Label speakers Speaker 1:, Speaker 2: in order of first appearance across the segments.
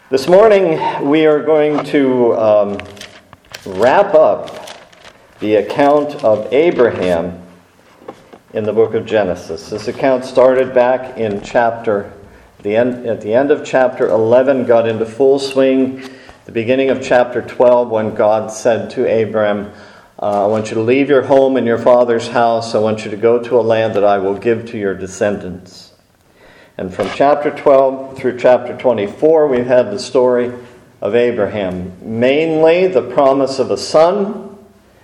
Speaker 1: This morning we are going to wrap up the account of Abraham in the book of Genesis. This account started back in at the end of chapter 11, got into full swing, the beginning of chapter 12, when God said to Abraham, I want you to leave your home and your father's house. I want you to go to a land that I will give to your descendants. And from chapter 12 through chapter 24, we've had the story of Abraham. Mainly the promise of a son,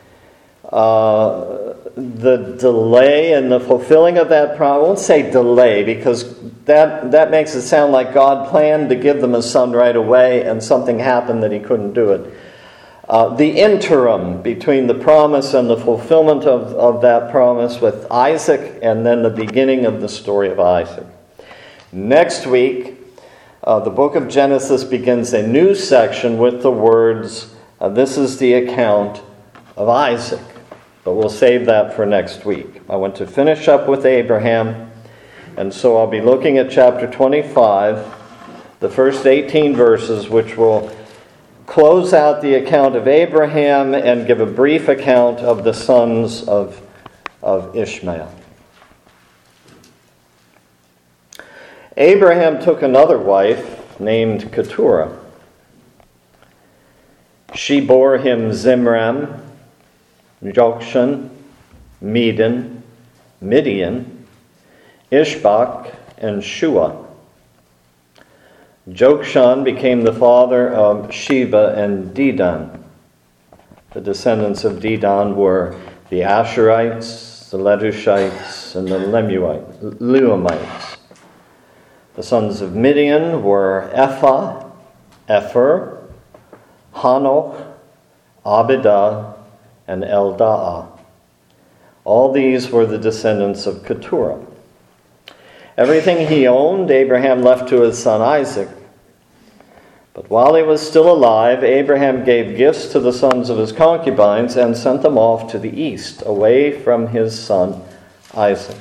Speaker 1: the delay in the fulfilling of that promise. I won't say delay, because that makes it sound like God planned to give them a son right away and something happened that he couldn't do it. The interim between the promise and the fulfillment of that promise with Isaac, and then the beginning of the story of Isaac. Next week, the book of Genesis begins a new section with the words, this is the account of Isaac. But we'll save that for next week. I want to finish up with Abraham, and so I'll be looking at chapter 25, the first 18 verses, which will close out the account of Abraham and give a brief account of the sons of Ishmael. Abraham took another wife named Keturah. She bore him Zimram, Jokshan, Medan, Midian, Ishbak, and Shua. Jokshan became the father of Sheba and Dedan. The descendants of Dedan were the Asherites, the Letushites, and the Leuamites. The sons of Midian were Ephah, Epher, Hanoch, Abidah, and Eldaah. All these were the descendants of Keturah. Everything he owned, Abraham left to his son Isaac. But while he was still alive, Abraham gave gifts to the sons of his concubines and sent them off to the east, away from his son Isaac.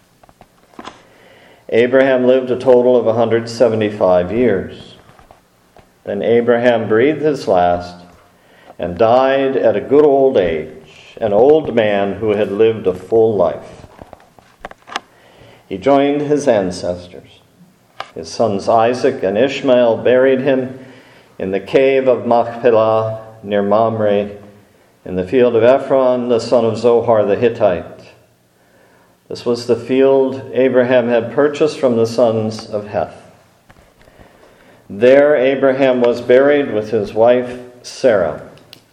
Speaker 1: Abraham lived a total of 175 years. Then Abraham breathed his last and died at a good old age, an old man who had lived a full life. He joined his ancestors. His sons Isaac and Ishmael buried him in the cave of Machpelah near Mamre, in the field of Ephron, the son of Zohar the Hittite. This was the field Abraham had purchased from the sons of Heth. There Abraham was buried with his wife Sarah.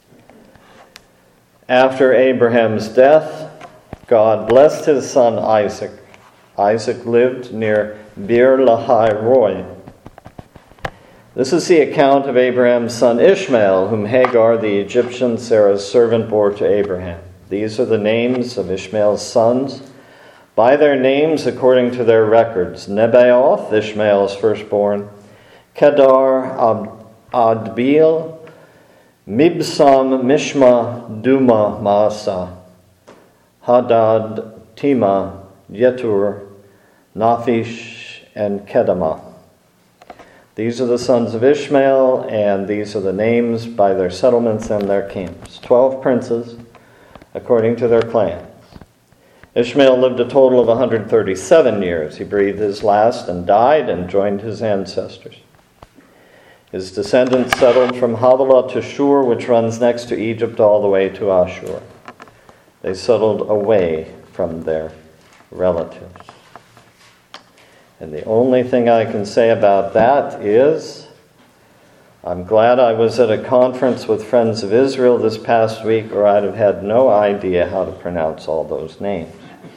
Speaker 1: After Abraham's death, God blessed his son Isaac. Isaac lived near Beer Lahai Roi. This is the account of Abraham's son Ishmael, whom Hagar the Egyptian, Sarah's servant, bore to Abraham. These are the names of Ishmael's sons, by their names according to their records: Nebaioth, Ishmael's firstborn; Kedar, Adbeel; Mibsam, Mishma, Duma, Maasa; Hadad, Tima, Yetur, Naphish, and Kedemah. These are the sons of Ishmael, and these are the names by their settlements and their camps. 12 princes, according to their clans. Ishmael lived a total of 137 years. He breathed his last and died and joined his ancestors. His descendants settled from Havilah to Shur, which runs next to Egypt, all the way to Ashur. They settled away from their relatives. And the only thing I can say about that is, I'm glad I was at a conference with Friends of Israel this past week, or I'd have had no idea how to pronounce all those names.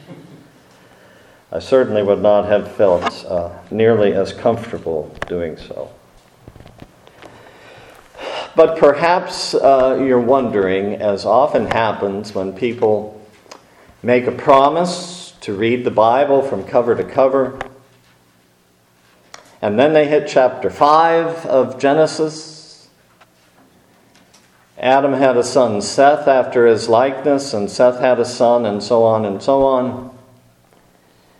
Speaker 1: I certainly would not have felt nearly as comfortable doing so. But perhaps you're wondering, as often happens when people make a promise to read the Bible from cover to cover, and then they hit chapter 5 of Genesis. Adam had a son, Seth, after his likeness, and Seth had a son, and so on and so on.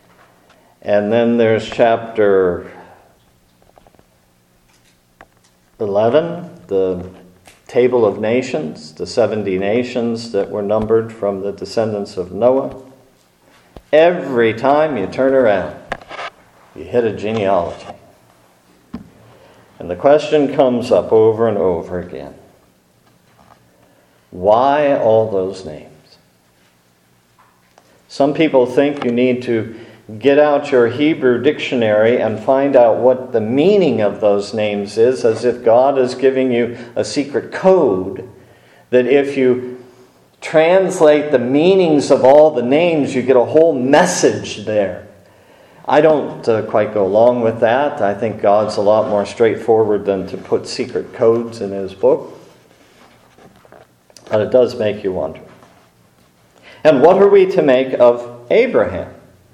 Speaker 1: And then there's chapter 11, the table of nations, the 70 nations that were numbered from the descendants of Noah. Every time you turn around, you hit a genealogy. And the question comes up over and over again. Why all those names? Some people think you need to get out your Hebrew dictionary and find out what the meaning of those names is, as if God is giving you a secret code that if you translate the meanings of all the names, you get a whole message there. I don't quite go along with that. I think God's a lot more straightforward than to put secret codes in His book. But it does make you wonder. And what are we to make of Abraham?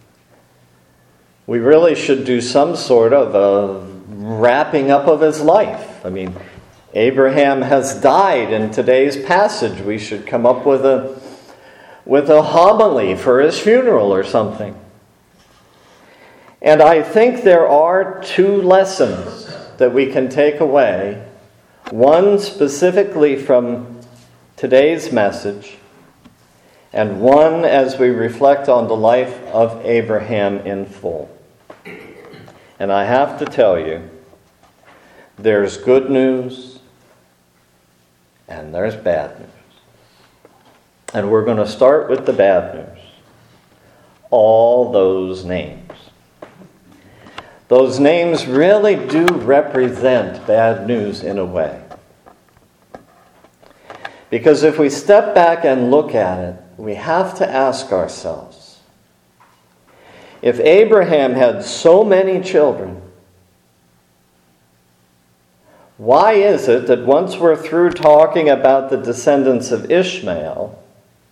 Speaker 1: We really should do some sort of a wrapping up of his life. I mean, Abraham has died in today's passage. We should come up with a homily for his funeral or something. And I think there are two lessons that we can take away. One specifically from today's message, and one as we reflect on the life of Abraham in full. And I have to tell you, there's good news and there's bad news. And we're going to start with the bad news. All those names. Those names really do represent bad news in a way. Because if we step back and look at it, we have to ask ourselves, if Abraham had so many children, why is it that once we're through talking about the descendants of Ishmael,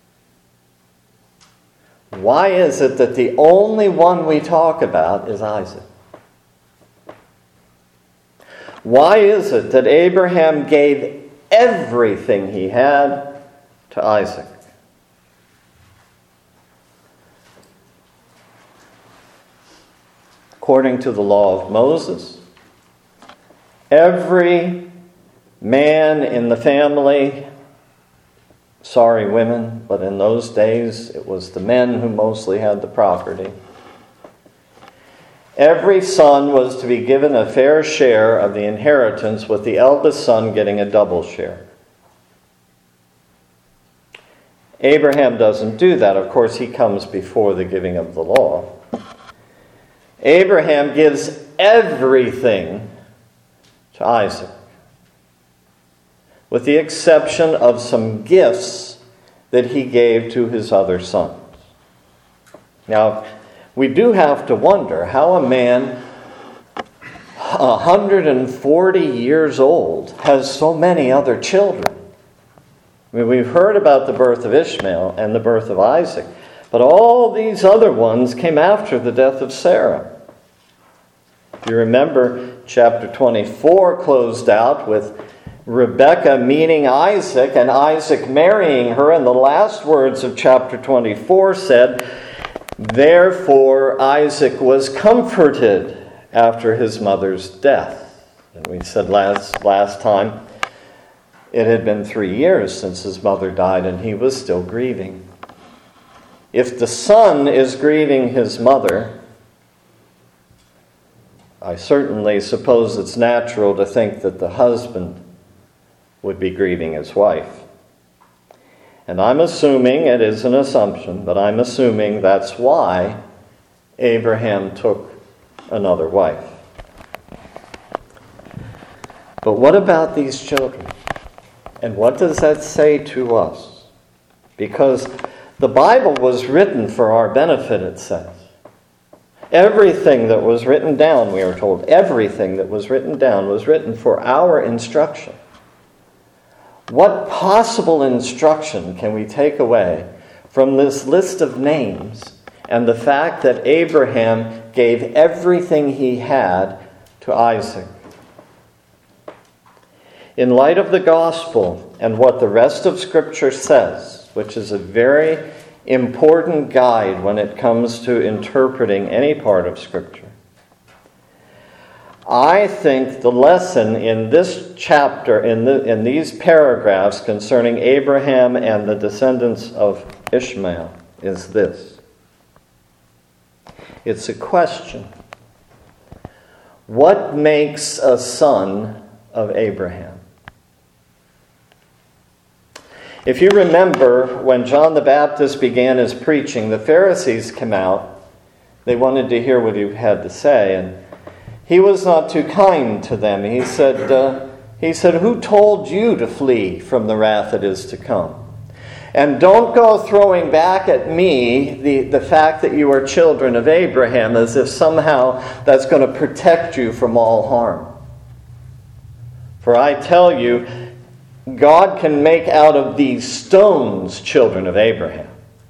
Speaker 1: why is it that the only one we talk about is Isaac? Why is it that Abraham gave everything he had to Isaac? According to the law of Moses, every man in the family, sorry women, but in those days it was the men who mostly had the property. Every son was to be given a fair share of the inheritance, with the eldest son getting a double share. Abraham doesn't do that. Of course, he comes before the giving of the law. Abraham gives everything to Isaac, with the exception of some gifts that he gave to his other sons. Now, we do have to wonder how a man 140 years old has so many other children. I mean, we've heard about the birth of Ishmael and the birth of Isaac, but all these other ones came after the death of Sarah. If you remember, chapter 24 closed out with Rebekah meeting Isaac and Isaac marrying her, and the last words of chapter 24 said, "Therefore Isaac was comforted after his mother's death." And we said last time, it had been 3 years since his mother died, and he was still grieving. If the son is grieving his mother, I certainly suppose it's natural to think that the husband would be grieving his wife. And I'm assuming, it is an assumption, but I'm assuming that's why Abraham took another wife. But what about these children? And what does that say to us? Because the Bible was written for our benefit, it says. Everything that was written down, we are told, everything that was written down was written for our instruction. What possible instruction can we take away from this list of names and the fact that Abraham gave everything he had to Isaac? In light of the gospel and what the rest of Scripture says, which is a very important guide when it comes to interpreting any part of Scripture, I think the lesson in this chapter, in these paragraphs concerning Abraham and the descendants of Ishmael, is this. It's a question. What makes a son of Abraham? If you remember, when John the Baptist began his preaching, the Pharisees came out. They wanted to hear what he had to say, and he was not too kind to them. He said, "Who told you to flee from the wrath that is to come? And don't go throwing back at me the fact that you are children of Abraham as if somehow that's going to protect you from all harm. For I tell you, God can make out of these stones children of Abraham."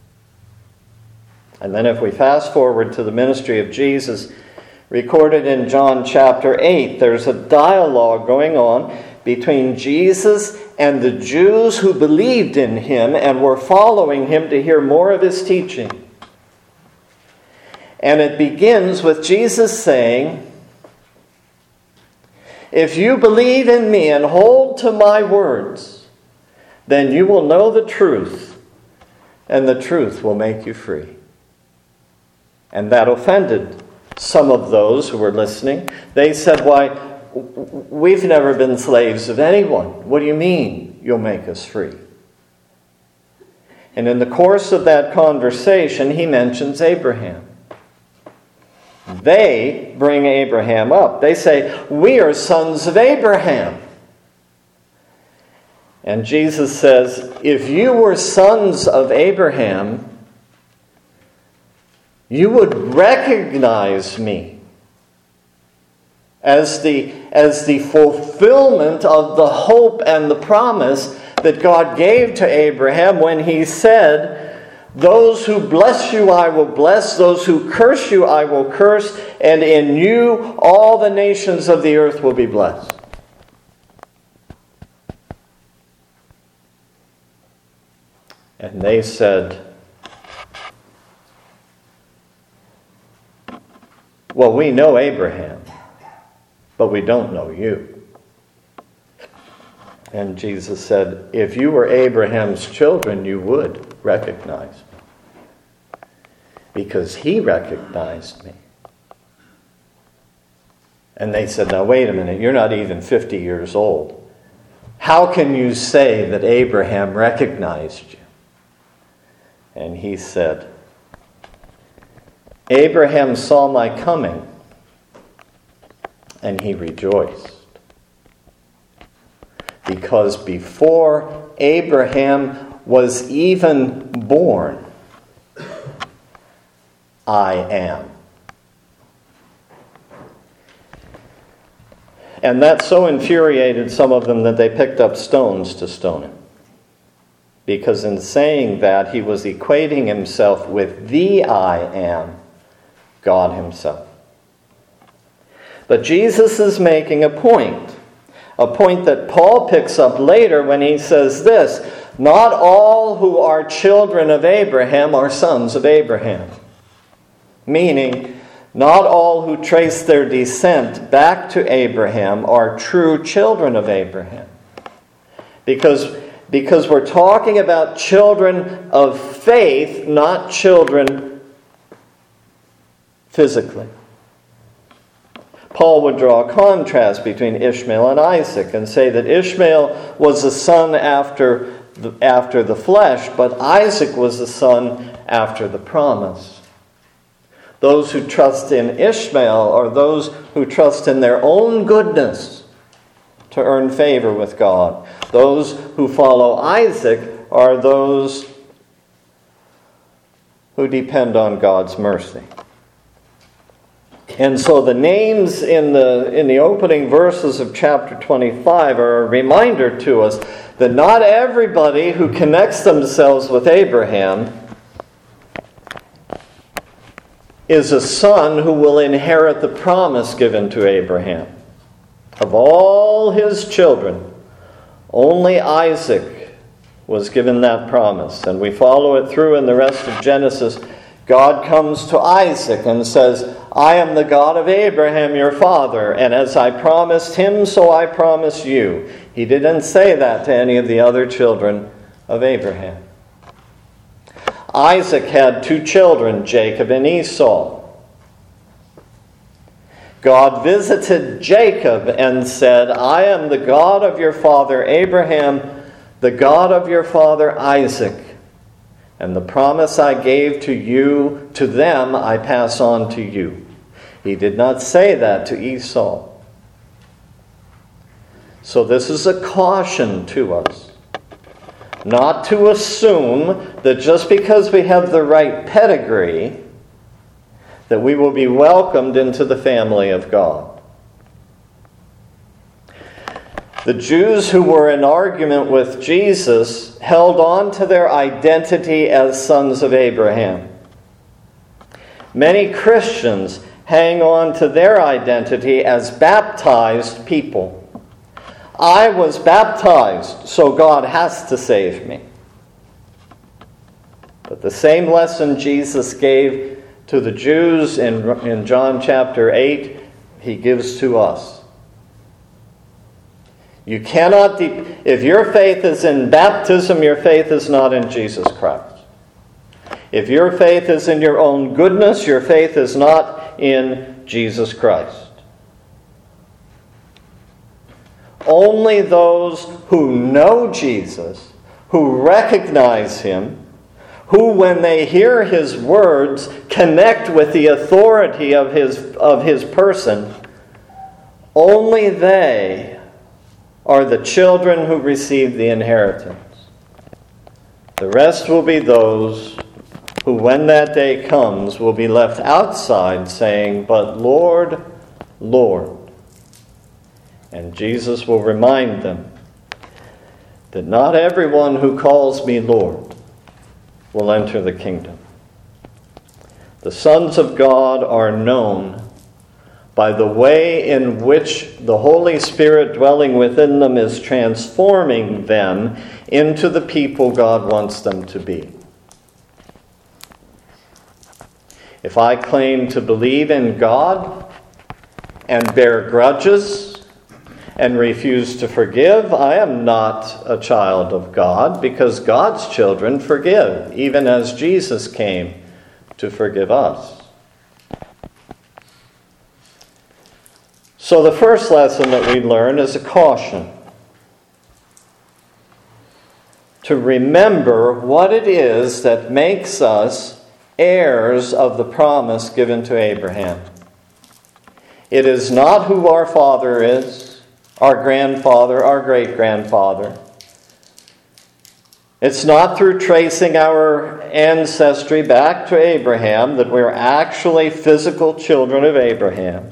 Speaker 1: And then if we fast forward to the ministry of Jesus, recorded in John chapter 8, there's a dialogue going on between Jesus and the Jews who believed in him and were following him to hear more of his teaching. And it begins with Jesus saying, "If you believe in me and hold to my words, then you will know the truth, and the truth will make you free." And that offended some of those who were listening. They said, "Why, we've never been slaves of anyone. What do you mean you'll make us free?" And in the course of that conversation, he mentions Abraham. They bring Abraham up. They say, "We are sons of Abraham." And Jesus says, "If you were sons of Abraham, you would recognize me as the fulfillment of the hope and the promise that God gave to Abraham when he said, 'Those who bless you I will bless, those who curse you I will curse, and in you all the nations of the earth will be blessed.'" And they said, "Well, we know Abraham, but we don't know you." And Jesus said, "If you were Abraham's children, you would recognize me, because he recognized me." And they said, "Now wait a minute, you're not even 50 years old. How can you say that Abraham recognized you?" And he said, "Abraham saw my coming, and he rejoiced. Because before Abraham was even born, I am." And that so infuriated some of them that they picked up stones to stone him. Because in saying that, he was equating himself with the I am, God himself. But Jesus is making a point that Paul picks up later when he says this, "Not all who are children of Abraham are sons of Abraham." Meaning, not all who trace their descent back to Abraham are true children of Abraham. Because we're talking about children of faith, not children physically. Paul would draw a contrast between Ishmael and Isaac and say that Ishmael was a son after the flesh, but Isaac was a son after the promise. Those who trust in Ishmael are those who trust in their own goodness to earn favor with God. Those who follow Isaac are those who depend on God's mercy. And so the names in the opening verses of chapter 25 are a reminder to us that not everybody who connects themselves with Abraham is a son who will inherit the promise given to Abraham. Of all his children, only Isaac was given that promise. And we follow it through in the rest of Genesis. God comes to Isaac and says, I am the God of Abraham, your father, and as I promised him, so I promise you. He didn't say that to any of the other children of Abraham. Isaac had 2 children, Jacob and Esau. God visited Jacob and said, I am the God of your father Abraham, the God of your father Isaac. And the promise I gave to you, to them, I pass on to you. He did not say that to Esau. So this is a caution to us. Not to assume that just because we have the right pedigree, that we will be welcomed into the family of God. The Jews who were in argument with Jesus held on to their identity as sons of Abraham. Many Christians hang on to their identity as baptized people. I was baptized, so God has to save me. But the same lesson Jesus gave to the Jews in John chapter 8, he gives to us. You cannot, if your faith is in baptism, your faith is not in Jesus Christ. If your faith is in your own goodness, your faith is not in Jesus Christ. Only those who know Jesus, who recognize him, who, when they hear his words, connect with the authority of his person, only they are the children who receive the inheritance. The rest will be those who, when that day comes, will be left outside saying, but Lord, Lord. And Jesus will remind them that not everyone who calls me Lord will enter the kingdom. The sons of God are known by the way in which the Holy Spirit dwelling within them is transforming them into the people God wants them to be. If I claim to believe in God and bear grudges and refuse to forgive, I am not a child of God, because God's children forgive, even as Jesus came to forgive us. So the first lesson that we learn is a caution to remember what it is that makes us heirs of the promise given to Abraham. It is not who our father is, our grandfather, our great-grandfather. It's not through tracing our ancestry back to Abraham that we're actually physical children of Abraham.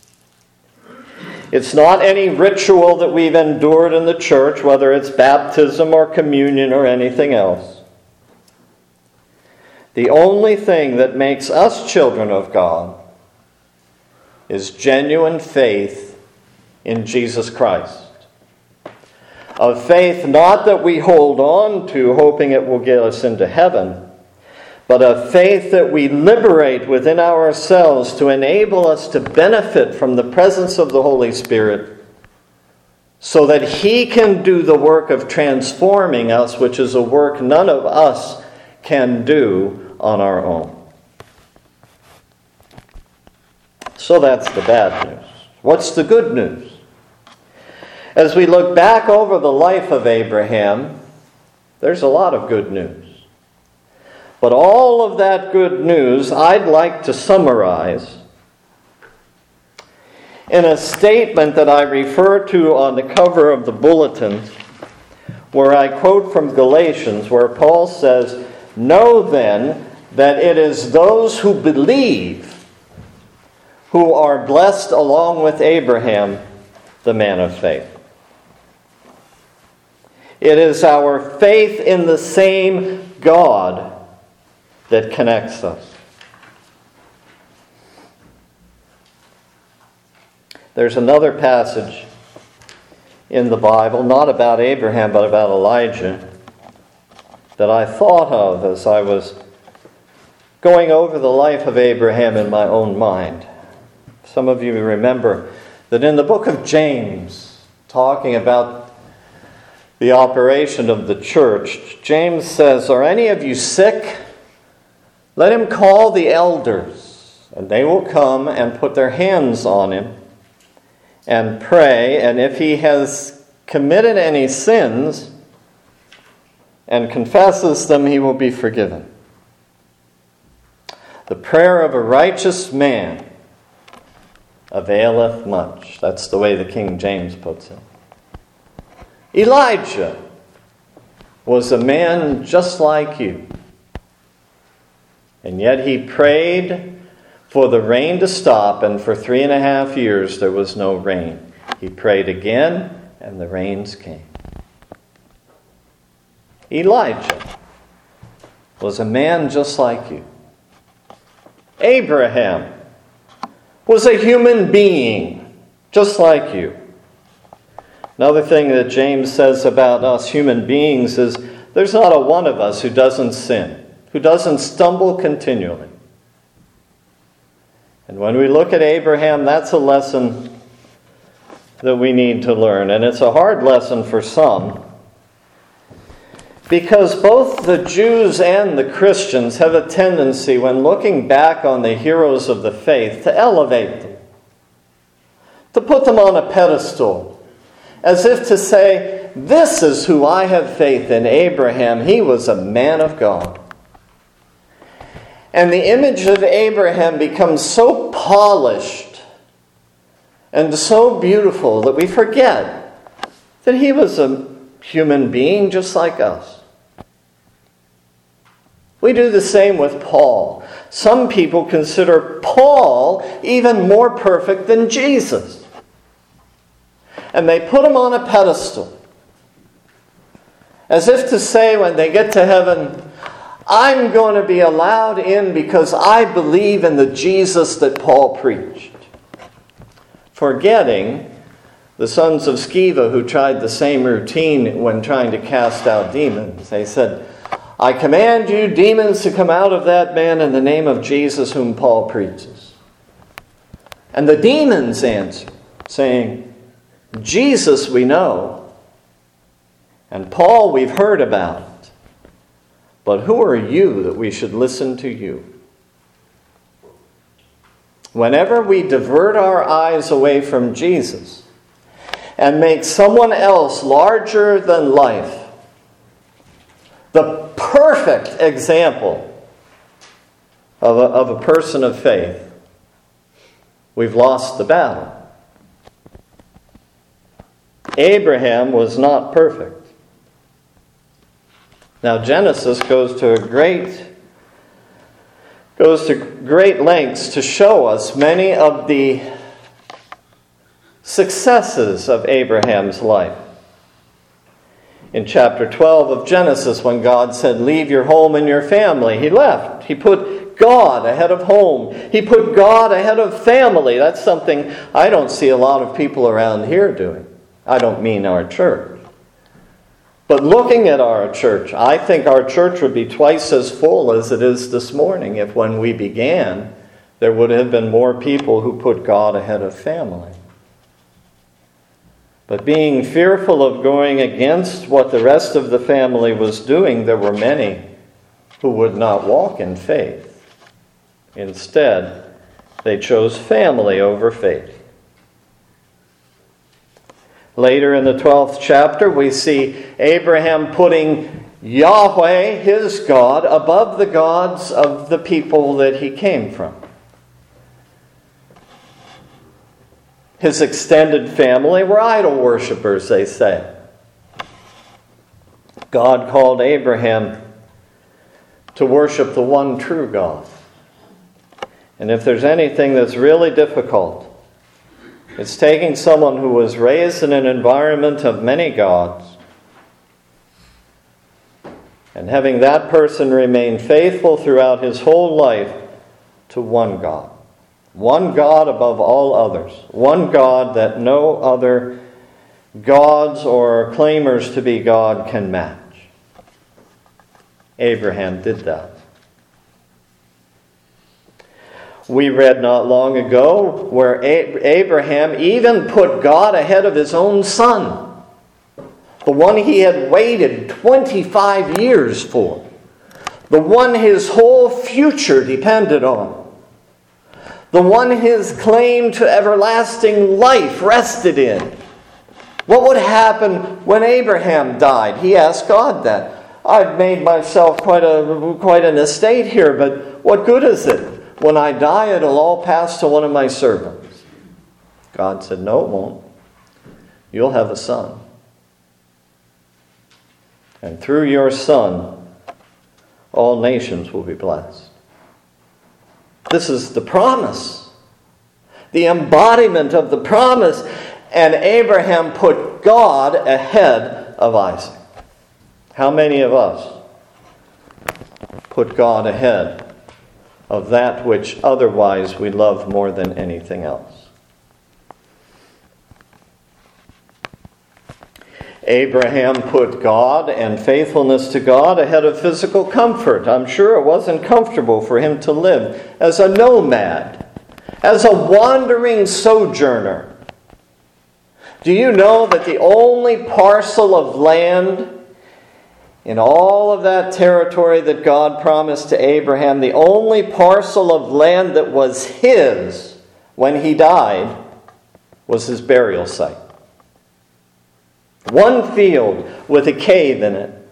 Speaker 1: It's not any ritual that we've endured in the church, whether it's baptism or communion or anything else. The only thing that makes us children of God is genuine faith in Jesus Christ. Of faith not that we hold on to, hoping it will get us into heaven, but of faith that we liberate within ourselves to enable us to benefit from the presence of the Holy Spirit, so that he can do the work of transforming us, which is a work none of us can do on our own. So that's the bad news. What's the good news? As we look back over the life of Abraham, there's a lot of good news. But all of that good news I'd like to summarize in a statement that I refer to on the cover of the bulletin, where I quote from Galatians, where Paul says, "Know then that it is those who believe who are blessed along with Abraham, the man of faith." It is our faith in the same God that connects us. There's another passage in the Bible, not about Abraham, but about Elijah, that I thought of as I was going over the life of Abraham in my own mind. Some of you remember that in the book of James, talking about the operation of the church, James says, "Are any of you sick? Let him call the elders, and they will come and put their hands on him and pray, and if he has committed any sins and confesses them, he will be forgiven. The prayer of a righteous man availeth much." That's the way the King James puts it. Elijah was a man just like you. And yet he prayed for the rain to stop, and for 3.5 years there was no rain. He prayed again, and the rains came. Elijah was a man just like you. Abraham was a human being just like you. Another thing that James says about us human beings is there's not a one of us who doesn't sin, who doesn't stumble continually. And when we look at Abraham, that's a lesson that we need to learn. And it's a hard lesson for some, because both the Jews and the Christians have a tendency, when looking back on the heroes of the faith, to elevate them, to put them on a pedestal, as if to say, this is who I have faith in, Abraham. He was a man of God. And the image of Abraham becomes so polished and so beautiful that we forget that he was a human being just like us. We do the same with Paul. Some people consider Paul even more perfect than Jesus. And they put him on a pedestal, as if to say when they get to heaven, I'm going to be allowed in because I believe in the Jesus that Paul preached. Forgetting the sons of Sceva who tried the same routine when trying to cast out demons. They said, I command you, demons, to come out of that man in the name of Jesus whom Paul preaches. And the demons answered, saying, Jesus we know, and Paul we've heard about, but who are you that we should listen to you? Whenever we divert our eyes away from Jesus and make someone else larger than life, the perfect example of a person of faith, we've lost the battle. Abraham was not perfect. Now Genesis goes to great lengths to show us many of the successes of Abraham's life. In chapter 12 of Genesis, when God said, leave your home and your family, he left. He put God ahead of home. He put God ahead of family. That's something I don't see a lot of people around here doing. I don't mean our church. But looking at our church, I think our church would be twice as full as it is this morning if when we began, there would have been more people who put God ahead of family. But being fearful of going against what the rest of the family was doing, there were many who would not walk in faith. Instead, they chose family over faith. Later in the 12th chapter, we see Abraham putting Yahweh, his God, above the gods of the people that he came from. His extended family were idol worshippers, they say. God called Abraham to worship the one true God. And if there's anything that's really difficult, it's taking someone who was raised in an environment of many gods and having that person remain faithful throughout his whole life to one God. One God above all others. One God that no other gods or claimers to be God can match. Abraham did that. We read not long ago where Abraham even put God ahead of his own son, the one he had waited 25 years for, the one his whole future depended on, the one his claim to everlasting life rested in. What would happen when Abraham died? He asked God that. I've made myself quite an estate here, but what good is it? When I die, it'll all pass to one of my servants. God said, no, it won't. You'll have a son. And through your son, all nations will be blessed. This is the promise, the embodiment of the promise. And Abraham put God ahead of Isaac. How many of us put God ahead of that which otherwise we love more than anything else? Abraham put God and faithfulness to God ahead of physical comfort. I'm sure it wasn't comfortable for him to live as a nomad, as a wandering sojourner. Do you know that the only parcel of land in all of that territory that God promised to Abraham, the only parcel of land that was his when he died was his burial site? One field with a cave in it.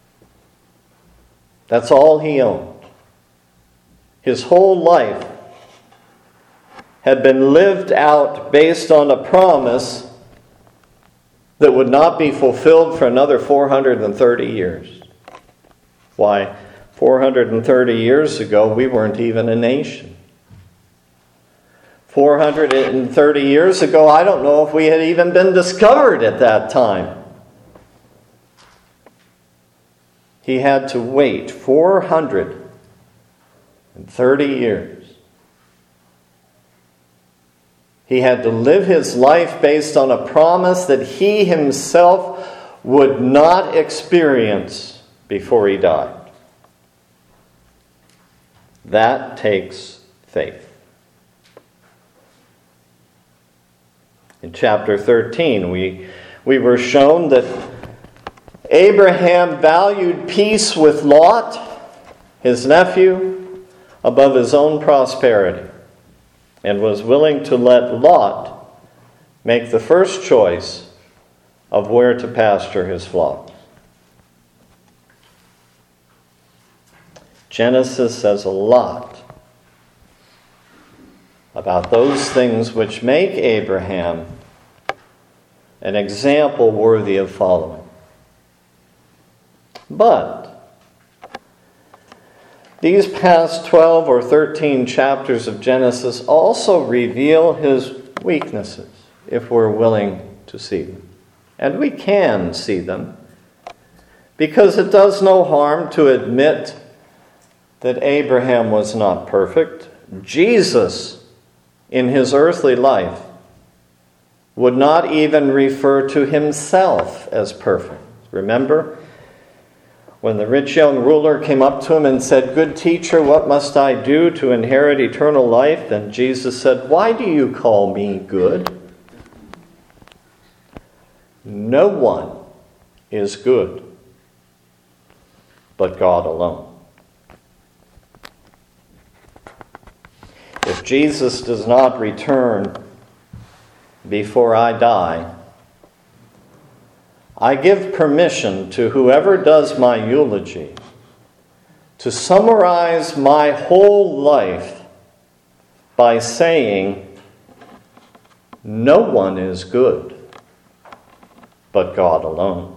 Speaker 1: That's all he owned. His whole life had been lived out based on a promise that would not be fulfilled for another 430 years. Why, 430 years ago, we weren't even a nation. 430 years ago, I don't know if we had even been discovered at that time. He had to wait 430 years. He had to live his life based on a promise that he himself would not experience before he died. That takes faith. In chapter 13, we were shown that Abraham valued peace with Lot, his nephew, above his own prosperity, and was willing to let Lot make the first choice of where to pasture his flock. Genesis says a lot about those things which make Abraham an example worthy of following. But these past 12 or 13 chapters of Genesis also reveal his weaknesses, if we're willing to see them. And we can see them, because it does no harm to admit that Abraham was not perfect. Jesus, in his earthly life, would not even refer to himself as perfect. Remember? When the rich young ruler came up to him and said, "Good teacher, what must I do to inherit eternal life?" And Jesus said, "Why do you call me good? No one is good but God alone." If Jesus does not return before I die, I give permission to whoever does my eulogy to summarize my whole life by saying, no one is good but God alone.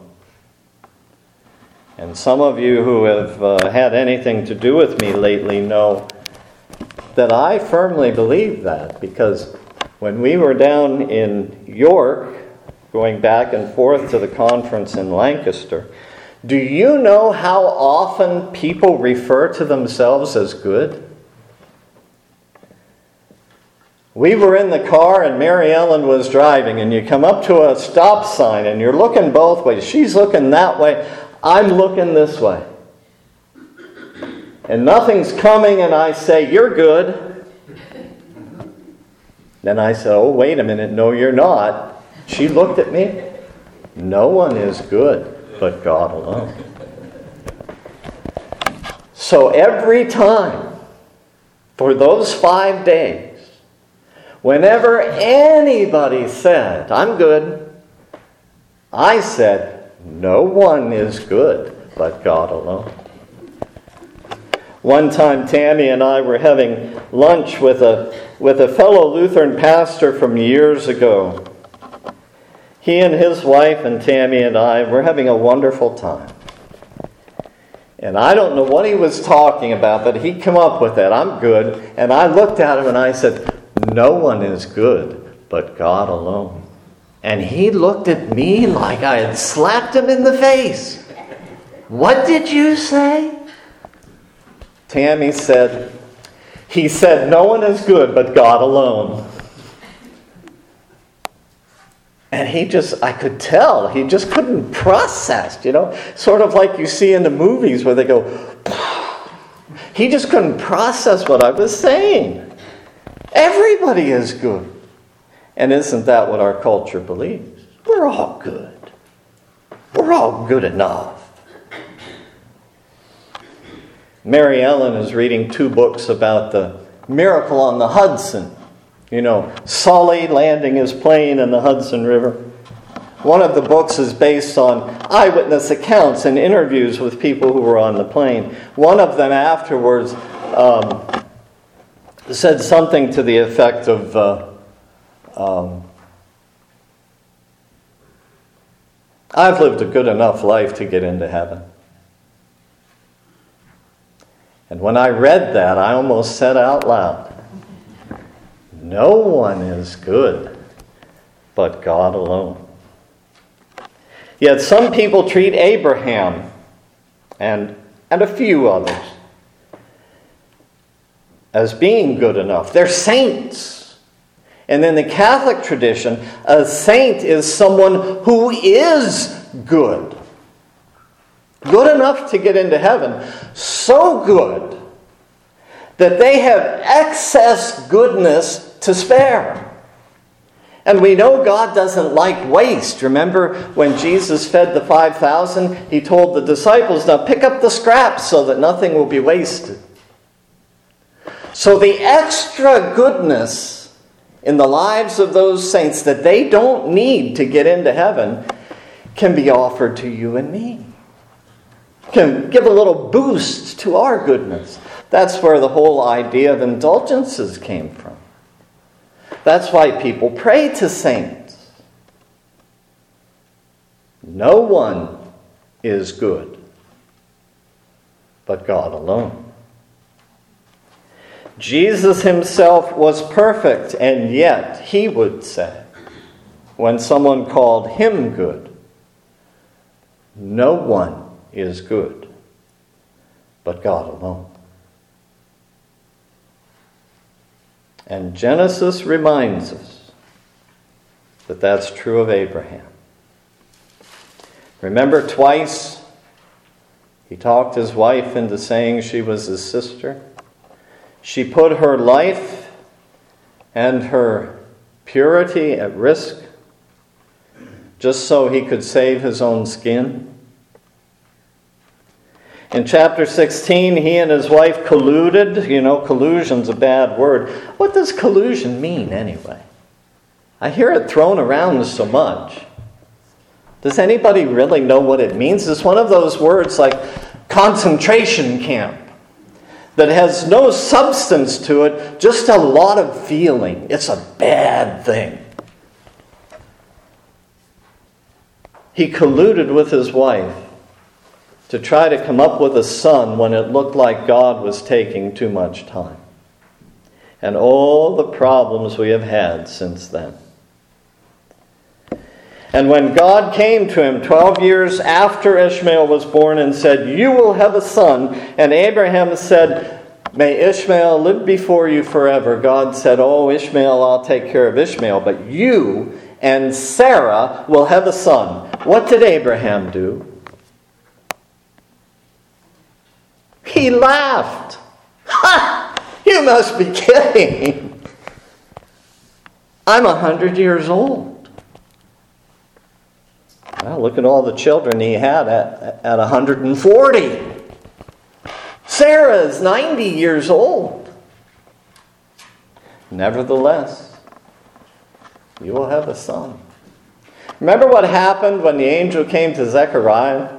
Speaker 1: And some of you who have had anything to do with me lately know that I firmly believe that, because when we were down in York, going back and forth to the conference in Lancaster, do you know how often people refer to themselves as good? We were in the car and Mary Ellen was driving, and you come up to a stop sign and you're looking both ways. She's looking that way, I'm looking this way. And nothing's coming, and I say, "You're good." Then I said, oh, wait a minute, no, you're not. She looked at me. No one is good but God alone. So every time, for those 5 days, whenever anybody said, I'm good, I said, no one is good but God alone. One time, Tammy and I were having lunch with a fellow Lutheran pastor from years ago. He and his wife and Tammy and I were having a wonderful time. And I don't know what he was talking about, but he came up with that. I'm good. And I looked at him and I said, no one is good but God alone. And he looked at me like I had slapped him in the face. What did you say? Tammy said, he said, no one is good but God alone. And I could tell, he just couldn't process, sort of like you see in the movies where they go, he just couldn't process what I was saying. Everybody is good. And isn't that what our culture believes? We're all good. We're all good enough. Mary Ellen is reading 2 books about the miracle on the Hudson. Sully landing his plane in the Hudson River. One of the books is based on eyewitness accounts and interviews with people who were on the plane. One of them afterwards said something to the effect of, I've lived a good enough life to get into heaven. And when I read that, I almost said out loud, no one is good but God alone. Yet some people treat Abraham and a few others as being good enough. They're saints. And in the Catholic tradition, a saint is someone who is good. Good enough to get into heaven. So good that they have excess goodness to spare. And we know God doesn't like waste. Remember when Jesus fed the 5,000, he told the disciples, now pick up the scraps so that nothing will be wasted. So the extra goodness in the lives of those saints that they don't need to get into heaven can be offered to you and me. Can give a little boost to our goodness. That's where the whole idea of indulgences came from. That's why people pray to saints. No one is good but God alone. Jesus himself was perfect, and yet he would say, when someone called him good, no one is good but God alone. And Genesis reminds us that that's true of Abraham. Remember, twice he talked his wife into saying she was his sister. She put her life and her purity at risk just so he could save his own skin. In chapter 16, he and his wife colluded. Collusion's a bad word. What does collusion mean anyway? I hear it thrown around so much. Does anybody really know what it means? It's one of those words like concentration camp that has no substance to it, just a lot of feeling. It's a bad thing. He colluded with his wife to try to come up with a son when it looked like God was taking too much time. And all the problems we have had since then. And when God came to him 12 years after Ishmael was born and said, you will have a son, and Abraham said, may Ishmael live before you forever. God said, oh, Ishmael, I'll take care of Ishmael, but you and Sarah will have a son. What did Abraham do? He laughed. Ha! You must be kidding. I'm 100 years old. Well, look at all the children he had at 140. Sarah is 90 years old. Nevertheless, you will have a son. Remember what happened when the angel came to Zechariah,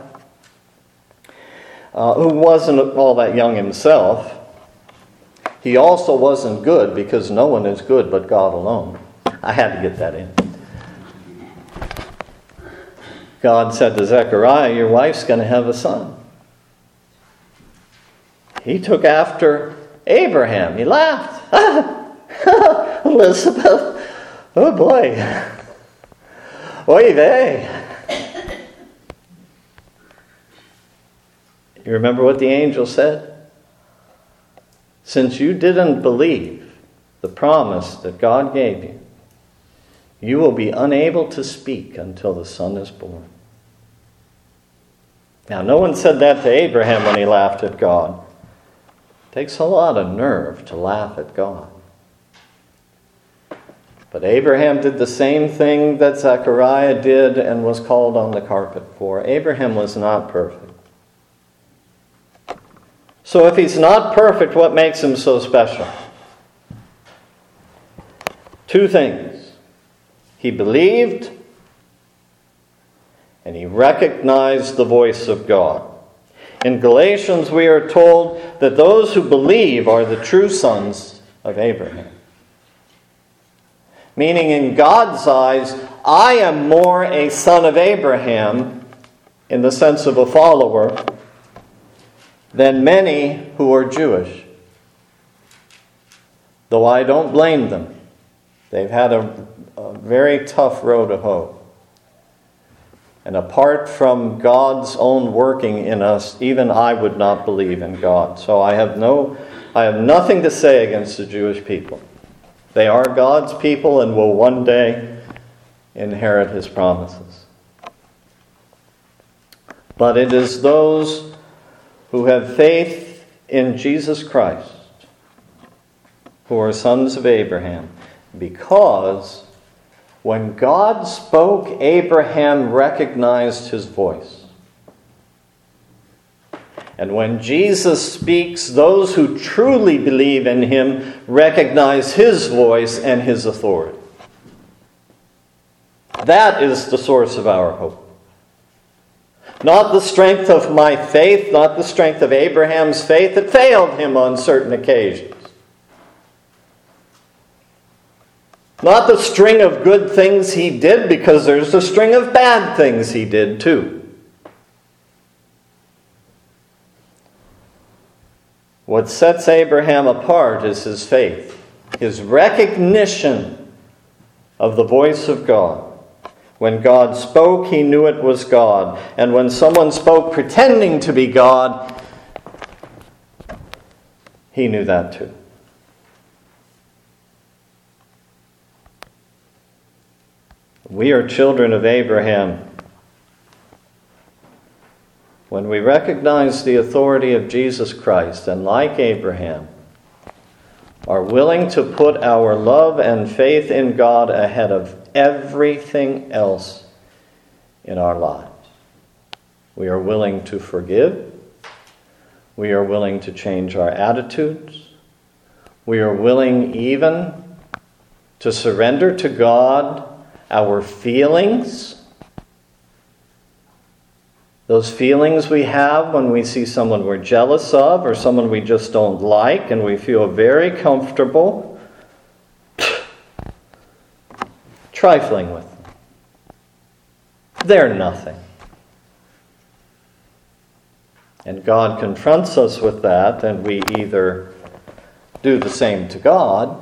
Speaker 1: who wasn't all that young himself. He also wasn't good, because no one is good but God alone. I had to get that in. God said to Zechariah, your wife's going to have a son. He took after Abraham. He laughed. Elizabeth. Oh boy. Oy vey. You remember what the angel said? Since you didn't believe the promise that God gave you, you will be unable to speak until the son is born. Now, no one said that to Abraham when he laughed at God. It takes a lot of nerve to laugh at God. But Abraham did the same thing that Zechariah did and was called on the carpet for. Abraham was not perfect. So if he's not perfect, what makes him so special? Two things. He believed and he recognized the voice of God. In Galatians, we are told that those who believe are the true sons of Abraham. Meaning, in God's eyes, I am more a son of Abraham, in the sense of a follower, than many who are Jewish. Though I don't blame them. They've had a very tough road to hoe. And apart from God's own working in us, even I would not believe in God. So I have nothing to say against the Jewish people. They are God's people and will one day inherit His promises. But it is those who have faith in Jesus Christ who are sons of Abraham, because when God spoke, Abraham recognized His voice. And when Jesus speaks, those who truly believe in Him recognize His voice and His authority. That is the source of our hope. Not the strength of my faith, not the strength of Abraham's faith. It failed him on certain occasions. Not the string of good things he did, because there's a string of bad things he did too. What sets Abraham apart is his faith, his recognition of the voice of God. When God spoke, he knew it was God. And when someone spoke pretending to be God, he knew that too. We are children of Abraham. When we recognize the authority of Jesus Christ, and like Abraham, are willing to put our love and faith in God ahead of everything else in our lives. We are willing to forgive. We are willing to change our attitudes. We are willing even to surrender to God our feelings. Those feelings we have when we see someone we're jealous of or someone we just don't like and we feel very comfortable trifling with them. They're nothing. And God confronts us with that, and we either do the same to God,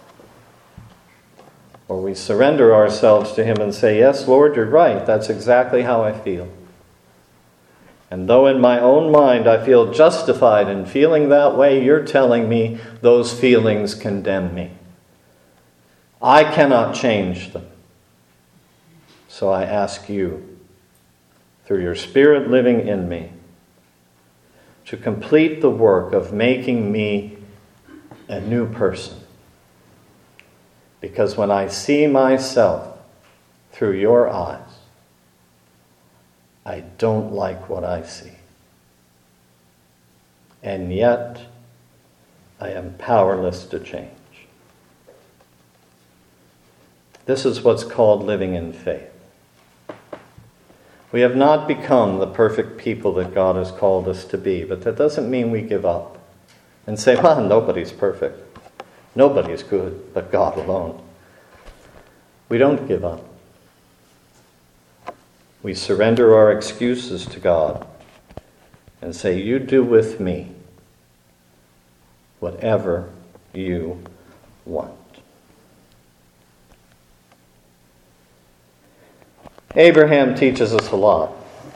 Speaker 1: or we surrender ourselves to Him and say, yes, Lord, you're right. That's exactly how I feel. And though in my own mind I feel justified in feeling that way, you're telling me those feelings condemn me. I cannot change them. So I ask you, through your Spirit living in me, to complete the work of making me a new person. Because when I see myself through your eyes, I don't like what I see. And yet, I am powerless to change. This is what's called living in faith. We have not become the perfect people that God has called us to be, but that doesn't mean we give up and say, well, nobody's perfect. Nobody's good but God alone. We don't give up. We surrender our excuses to God and say, you do with me whatever you want. Abraham teaches us a lot.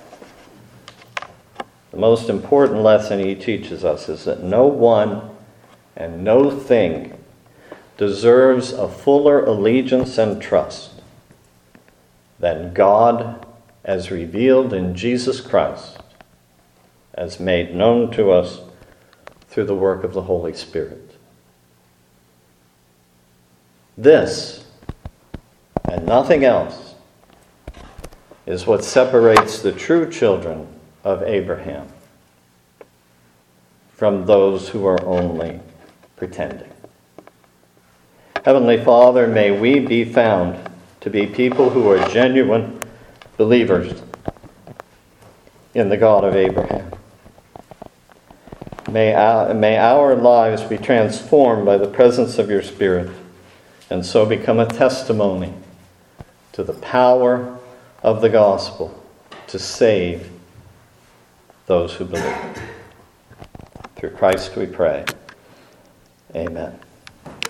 Speaker 1: The most important lesson he teaches us is that no one and no thing deserves a fuller allegiance and trust than God as revealed in Jesus Christ, as made known to us through the work of the Holy Spirit. This, and nothing else, is what separates the true children of Abraham from those who are only pretending. Heavenly Father, may we be found to be people who are genuine believers in the God of Abraham. May our lives be transformed by the presence of your Spirit, and so become a testimony to the power of the gospel to save those who believe. Through Christ we pray. Amen.